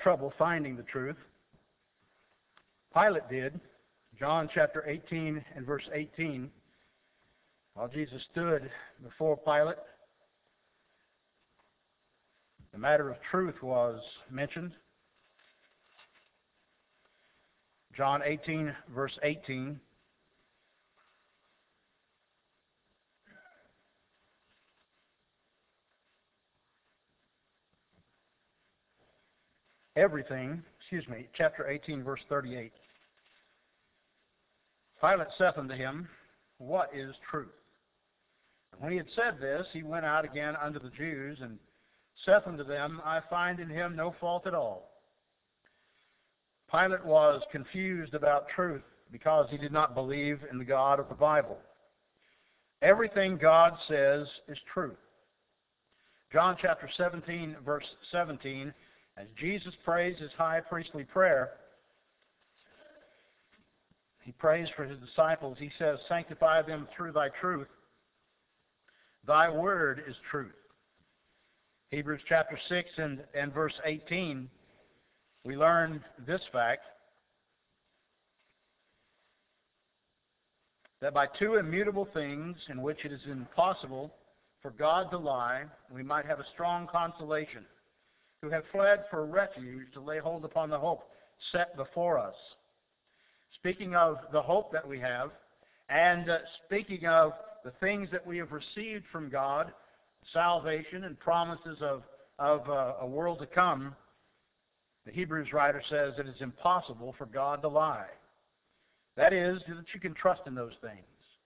trouble finding the truth. Pilate did. John chapter 18 and verse 18. While Jesus stood before Pilate, the matter of truth was mentioned. John 18, verse 18. Chapter 18, verse 38. Pilate saith unto him, What is truth? And when he had said this, he went out again unto the Jews, and saith unto them, I find in him no fault at all. Pilate was confused about truth because he did not believe in the God of the Bible. Everything God says is truth. John chapter 17, verse 17, as Jesus prays his high priestly prayer, he prays for his disciples. He says, Sanctify them through thy truth. Thy word is truth. Hebrews chapter 6 and verse 18, we learn this fact, that by two immutable things in which it is impossible for God to lie, we might have a strong consolation, who have fled for refuge to lay hold upon the hope set before us. Speaking of the hope that we have, and speaking of the things that we have received from God, salvation and promises of a world to come, the Hebrews writer says it is impossible for God to lie. That is, that you can trust in those things.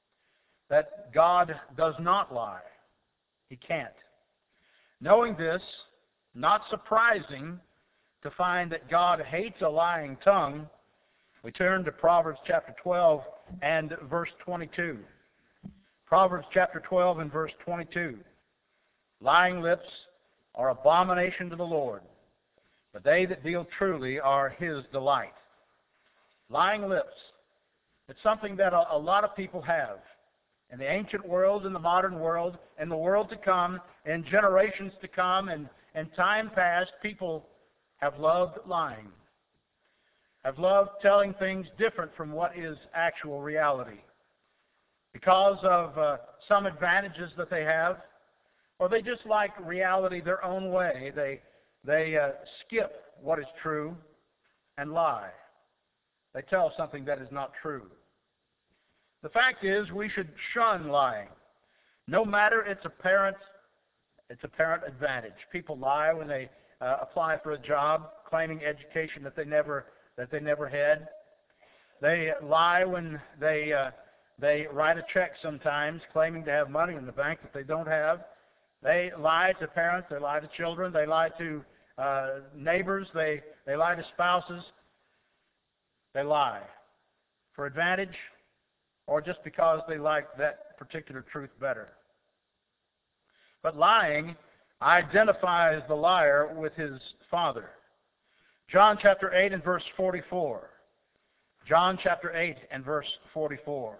That God does not lie. He can't. Knowing this, not surprising to find that God hates a lying tongue, we turn to Proverbs chapter 12 and verse 22. Proverbs chapter 12 and verse 22. Lying lips are abomination to the Lord, but they that deal truly are his delight. Lying lips. It's something that a lot of people have. In the ancient world, in the modern world, in the world to come, in generations to come, and time past, people have loved lying. Have loved telling things different from what is actual reality. Because of some advantages that they have, or they just like reality their own way. They skip what is true and lie. They tell something that is not true. The fact is, we should shun lying. No matter its apparent advantage. People lie when they apply for a job, claiming education that they never had. They lie when they write a check sometimes, claiming to have money in the bank that they don't have. They lie to parents. They lie to children. They lie to neighbors. They lie to spouses. They lie for advantage, or just because they like that particular truth better. But lying identifies the liar with his father. John chapter 8 and verse 44. John chapter 8 and verse 44.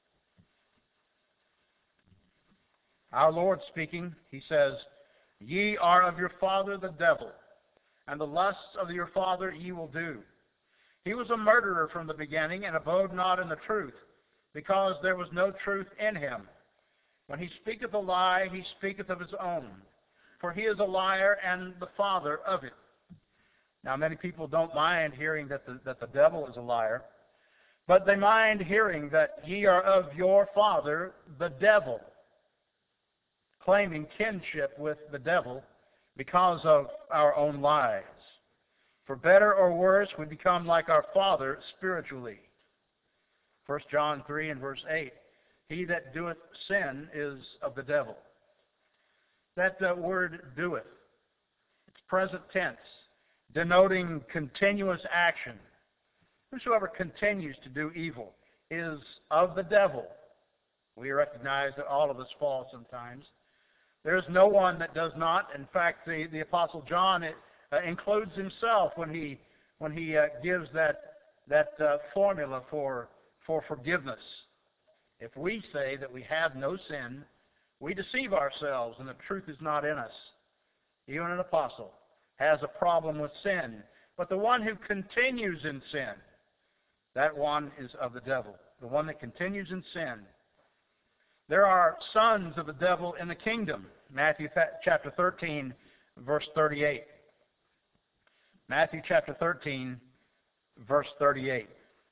Our Lord speaking, he says, Ye are of your father the devil, and the lusts of your father ye will do. He was a murderer from the beginning, and abode not in the truth, because there was no truth in him. When he speaketh a lie, he speaketh of his own, for he is a liar and the father of it. Now, many people don't mind hearing that the devil is a liar, but they mind hearing that ye are of your father, the devil, claiming kinship with the devil because of our own lies. For better or worse, we become like our father spiritually. 1 John 3 and verse 8. He that doeth sin is of the devil. That word doeth, it's present tense, denoting continuous action. Whosoever continues to do evil is of the devil. We recognize that all of us fall sometimes. There is no one that does not. In fact, the Apostle John includes himself when he gives that formula for forgiveness. If we say that we have no sin, we deceive ourselves and the truth is not in us. Even an apostle has a problem with sin But the one who continues in sin, that one is of the devil. The one that continues in sin. There are sons of the devil in the kingdom. Matthew chapter 13, verse 38. Matthew chapter 13, verse 38.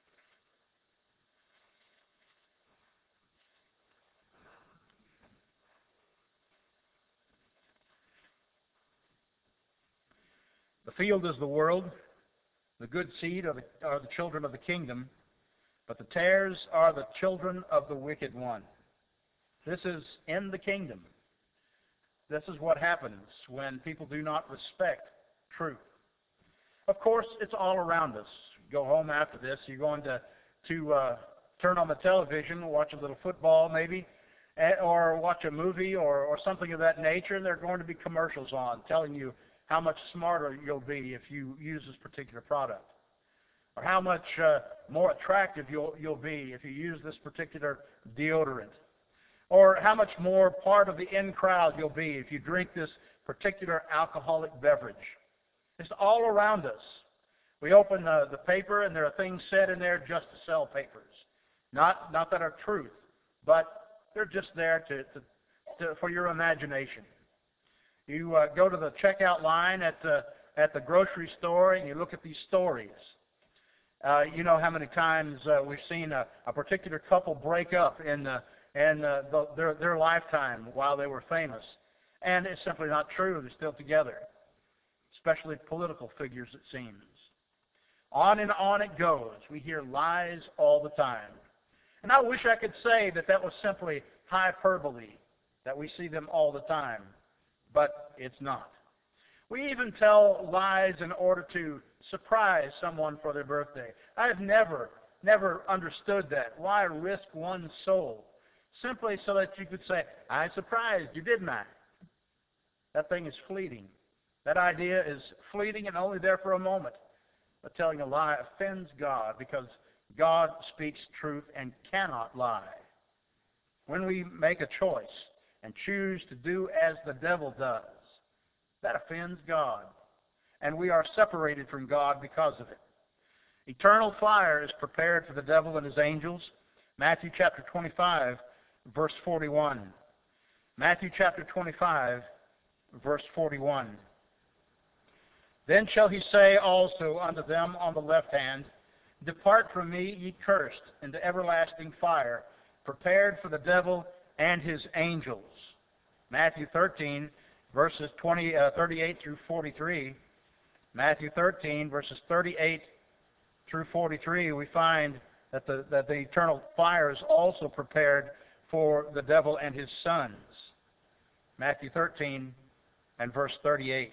The field is the world. The good seed are the children of the kingdom. But the tares are the children of the wicked one. This is in the kingdom. This is what happens when people do not respect truth. Of course, it's all around us. Go home after this, you're going to turn on the television, watch a little football maybe, or watch a movie or something of that nature, and there are going to be commercials on telling you how much smarter you'll be if you use this particular product, or how much more attractive you'll be if you use this particular deodorant, or how much more part of the in crowd you'll be if you drink this particular alcoholic beverage. It's all around us. We open the paper and there are things said in there just to sell papers. Not that are truth, but they're just there for your imagination. You go to the checkout line at the grocery store and you look at these stories. You know how many times we've seen a particular couple break up in their lifetime while they were famous. And it's simply not true. They're still together. Especially political figures, it seems. On and on it goes. We hear lies all the time. And I wish I could say that was simply hyperbole, that we see them all the time. But it's not. We even tell lies in order to surprise someone for their birthday. I've never understood that. Why risk one's soul? Simply so that you could say, I surprised you, didn't I? That thing is fleeting. That idea is fleeting and only there for a moment. But telling a lie offends God because God speaks truth and cannot lie. When we make a choice and choose to do as the devil does, that offends God. And we are separated from God because of it. Eternal fire is prepared for the devil and his angels. Matthew chapter 25, verse 41. Matthew chapter 25, verse 41. Then shall he say also unto them on the left hand, Depart from me, ye cursed, into everlasting fire, prepared for the devil and his angels. Matthew 13, verses 38 through 43. Matthew 13, verses 38 through 43, we find that the eternal fire is also prepared for the devil and his sons. Matthew 13 and verse 38.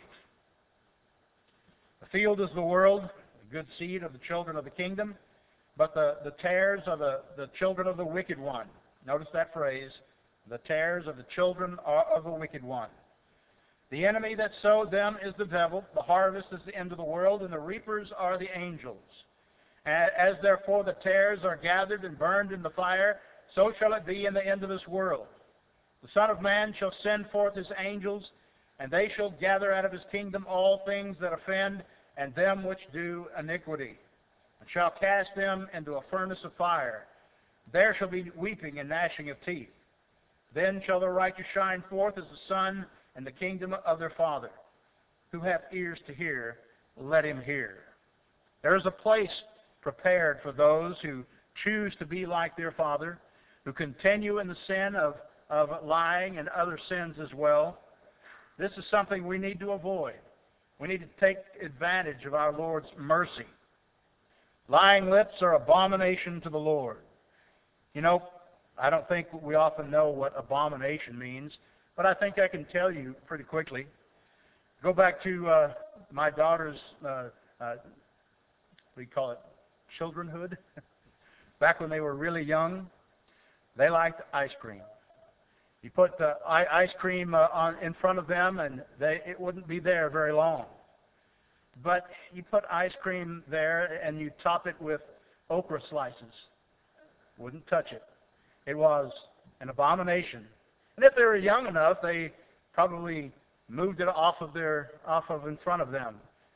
The field is the world, the good seed of the children of the kingdom, but the tares are the children of the wicked one. Notice that phrase, the tares of the children of the wicked one. The enemy that sowed them is the devil, the harvest is the end of the world, and the reapers are the angels. As therefore the tares are gathered and burned in the fire, so shall it be in the end of this world. The Son of Man shall send forth his angels, and they shall gather out of his kingdom all things that offend, and them which do iniquity, and shall cast them into a furnace of fire. There shall be weeping and gnashing of teeth. Then shall the righteous shine forth as the sun in the kingdom of their Father. Who hath ears to hear, let him hear. There is a place prepared for those who choose to be like their father, who continue in the sin of lying and other sins as well. This is something we need to avoid. We need to take advantage of our Lord's mercy. Lying lips are abomination to the Lord. You know, I don't think we often know what abomination means, but I think I can tell you pretty quickly. Go back to my daughter's, what do you call it, childrenhood. Back when they were really young, they liked ice cream. You put the ice cream in front of them, and it wouldn't be there very long. But you put ice cream there, and you top it with okra slices. Wouldn't touch it. It was an abomination. And if they were young enough, they probably moved it off of in front of them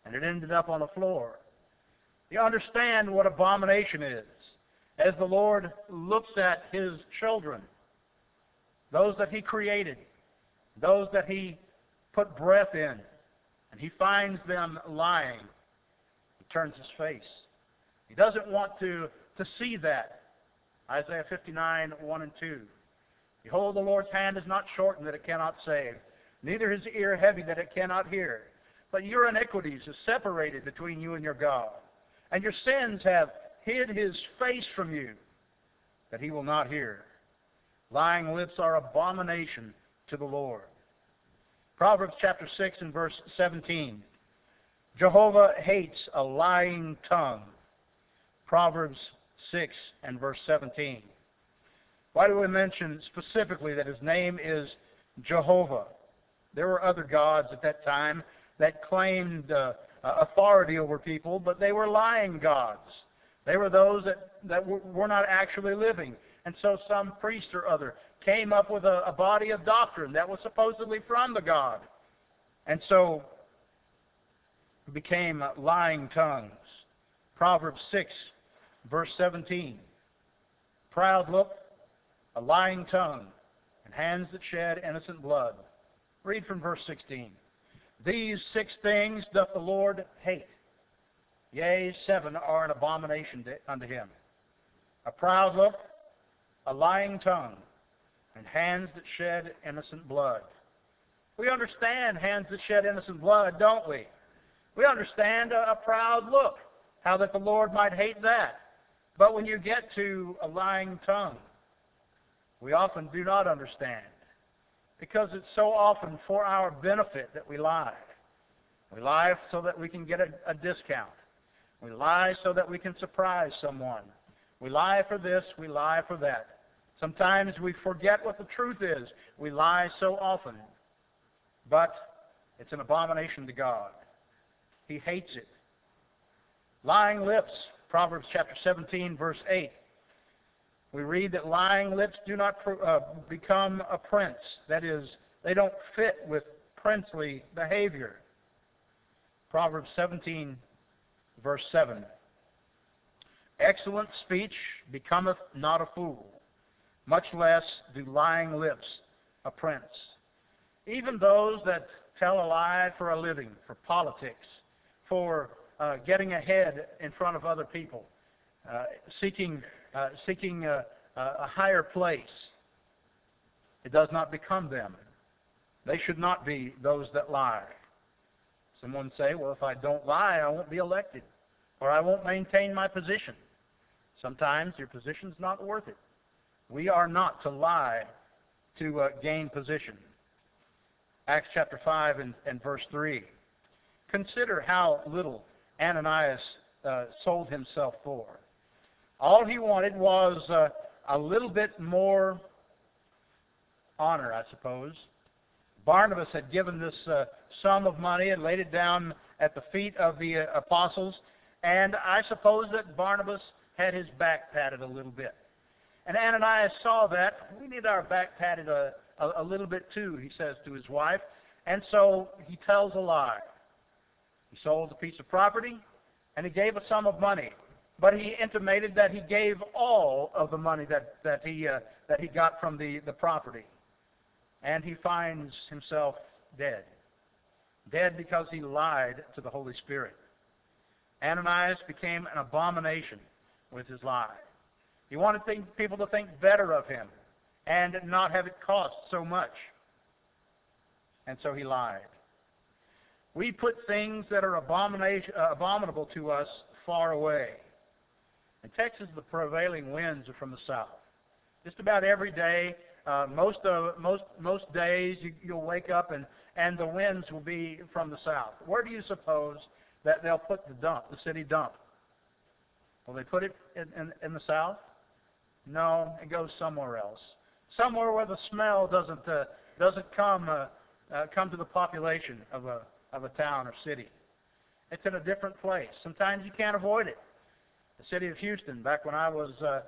and it ended up on the floor. You understand what abomination is as the Lord looks at His children, those that He created, those that He put breath in, and He finds them lying. He turns His face. He doesn't want to see that. Isaiah 59, 1 and 2. Behold, the Lord's hand is not shortened that it cannot save, neither His ear heavy that it cannot hear. But your iniquities are separated between you and your God, and your sins have hid His face from you, that He will not hear. Lying lips are abomination to the Lord. Proverbs chapter 6 and verse 17. Jehovah hates a lying tongue. Proverbs 6 and verse 17. Why do we mention specifically that His name is Jehovah? There were other gods at that time that claimed authority over people, but they were lying gods. They were those that were not actually living. And so some priest or other came up with a body of doctrine that was supposedly from the God. And so it became lying tongues. Proverbs 6, verse 17. Proud look, a lying tongue, and hands that shed innocent blood. Read from verse 16. These 6 things doth the Lord hate. Yea, 7 are an abomination unto Him. A proud look, a lying tongue, and hands that shed innocent blood. We understand hands that shed innocent blood, don't we? We understand a proud look, how that the Lord might hate that. But when you get to a lying tongue, we often do not understand, because it's so often for our benefit that we lie. We lie so that we can get a discount. We lie so that we can surprise someone. We lie for this, we lie for that. Sometimes we forget what the truth is. We lie so often. But it's an abomination to God. He hates it. Lying lips, Proverbs chapter 17, verse 8. We read that lying lips do not become a prince. That is, they don't fit with princely behavior. Proverbs 17, verse 7. Excellent speech becometh not a fool, much less do lying lips a prince. Even those that tell a lie for a living, for politics, for getting ahead in front of other people, seeking a higher place, it does not become them. They should not be those that lie. Someone say, well, if I don't lie, I won't be elected, or I won't maintain my position. Sometimes your position's not worth it. We are not to lie to gain position. Acts chapter 5 and verse 3. Consider how little Ananias sold himself for. All he wanted was a little bit more honor, I suppose. Barnabas had given this sum of money and laid it down at the feet of the apostles, and I suppose that Barnabas had his back patted a little bit. And Ananias saw that. We need our back patted a little bit too, he says to his wife, and so he tells a lie. He sold a piece of property, and he gave a sum of money, but he intimated that he gave all of the money that he got from the property. And he finds himself dead. Dead because he lied to the Holy Spirit. Ananias became an abomination with his lie. He wanted people to think better of him and not have it cost so much. And so he lied. We put things that are abominable to us far away. In Texas, the prevailing winds are from the south. Just about every day, most days, you'll wake up and the winds will be from the south. Where do you suppose that they'll put the city dump? Will they put it in the south? No, it goes somewhere else. Somewhere where the smell doesn't come to the population of a town or city. It's in a different place. Sometimes you can't avoid it. The city of Houston, back when I was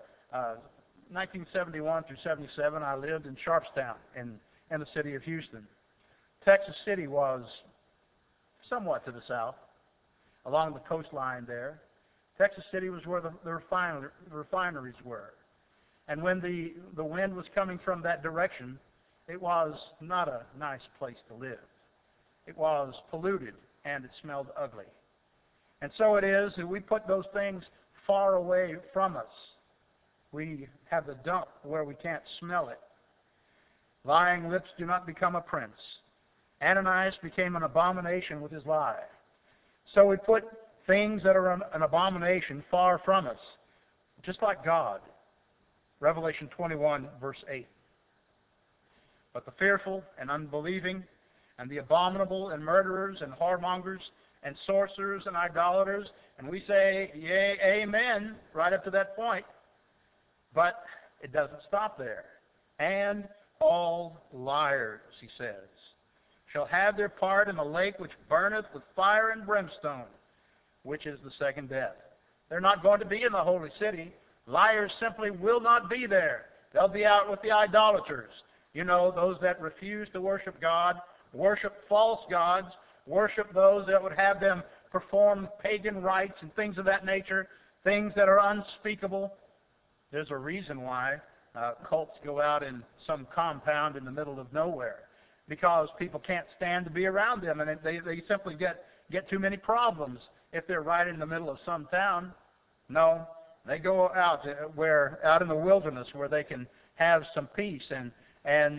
1971 through 77, I lived in Sharpstown in the city of Houston. Texas City was somewhat to the south. along the coastline there. Texas City was where the refineries were. And when the wind was coming from that direction, it was not a nice place to live. It was polluted, and it smelled ugly. And so it is that we put those things far away from us. We have the dump where we can't smell it. Lying lips do not become a prince. Ananias became an abomination with his lie. So we put things that are an abomination far from us, just like God. Revelation 21, verse 8. But the fearful and unbelieving, and the abominable, and murderers, and whoremongers, and sorcerers, and idolaters, and we say, yea, amen, right up to that point. But it doesn't stop there. And all liars, he says, shall have their part in the lake which burneth with fire and brimstone, which is the second death. They're not going to be in the holy city. Liars simply will not be there. They'll be out with the idolaters. You know, those that refuse to worship God, worship false gods, worship those that would have them perform pagan rites and things of that nature, things that are unspeakable. There's a reason why cults go out in some compound in the middle of nowhere, because people can't stand to be around them, and they simply get too many problems if they're right in the middle of some town. No, they go out in the wilderness where they can have some peace and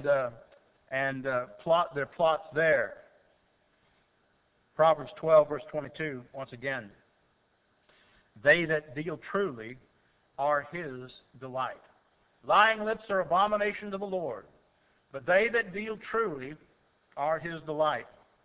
plot their plots there. Proverbs 12, verse 22, once again. They that deal truly are his delight. Lying lips are abomination to the Lord, but they that deal truly are his delight.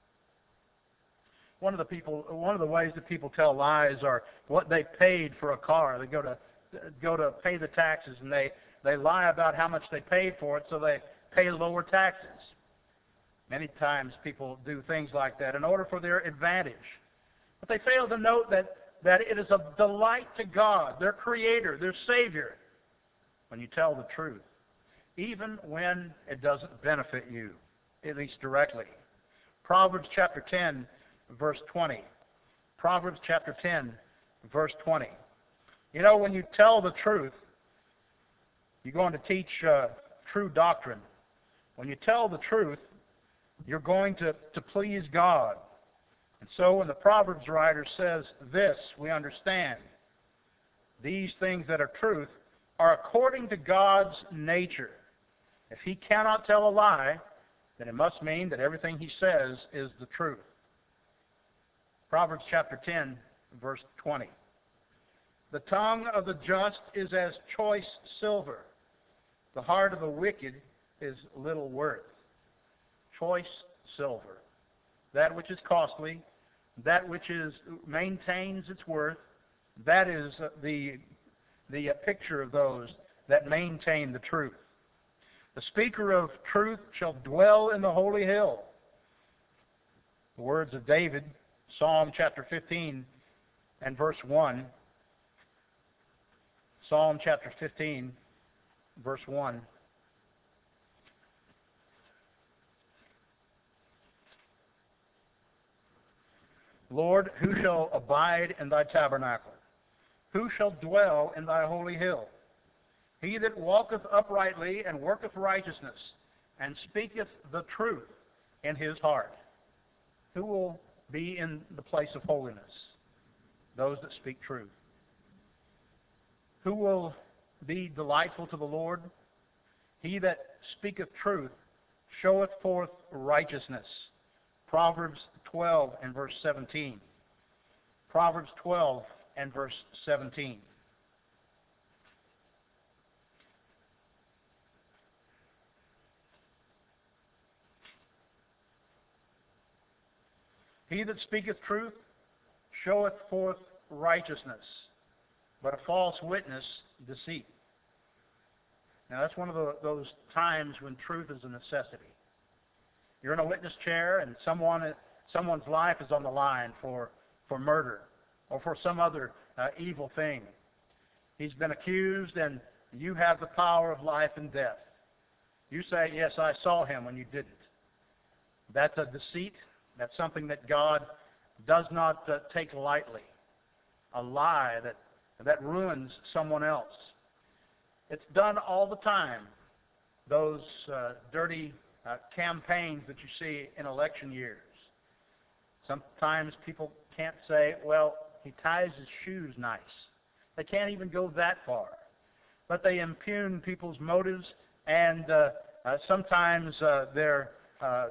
One of the ways that people tell lies are what they paid for a car. They go to pay the taxes, and they lie about how much they paid for it, so they pay lower taxes. Many times people do things like that in order for their advantage. But they fail to note that it is a delight to God, their Creator, their Savior, when you tell the truth, even when it doesn't benefit you, at least directly. Proverbs chapter 10, verse 20. Proverbs chapter 10, verse 20. You know, when you tell the truth, you're going to teach true doctrine. When you tell the truth, you're going to please God. And so when the Proverbs writer says this, we understand. These things that are truth are according to God's nature. If he cannot tell a lie, then it must mean that everything he says is the truth. Proverbs chapter 10, verse 20. The tongue of the just is as choice silver. The heart of the wicked is little worth. Choice silver. That which is costly, that which maintains its worth, that is the picture of those that maintain the truth. The speaker of truth shall dwell in the holy hill. The words of David, Psalm chapter 15 and verse 1. Psalm chapter 15, verse 1. Lord, who shall abide in thy tabernacle? Who shall dwell in thy holy hill? He that walketh uprightly and worketh righteousness, and speaketh the truth in his heart. Who will be in the place of holiness? Those that speak truth. Who will be delightful to the Lord? He that speaketh truth showeth forth righteousness. Proverbs 12 and verse 17. Proverbs 12 and verse 17. He that speaketh truth showeth forth righteousness, but a false witness deceit. Now that's one of those times when truth is a necessity. You're in a witness chair and someone's life is on the line for murder or for some other evil thing. He's been accused and you have the power of life and death. You say, yes, I saw him when you didn't. That's a deceit. That's something that God does not take lightly. A lie that ruins someone else. It's done all the time. Those dirty campaigns that you see in election years. Sometimes people can't say, well, he ties his shoes nice. They can't even go that far. But they impugn people's motives, and sometimes their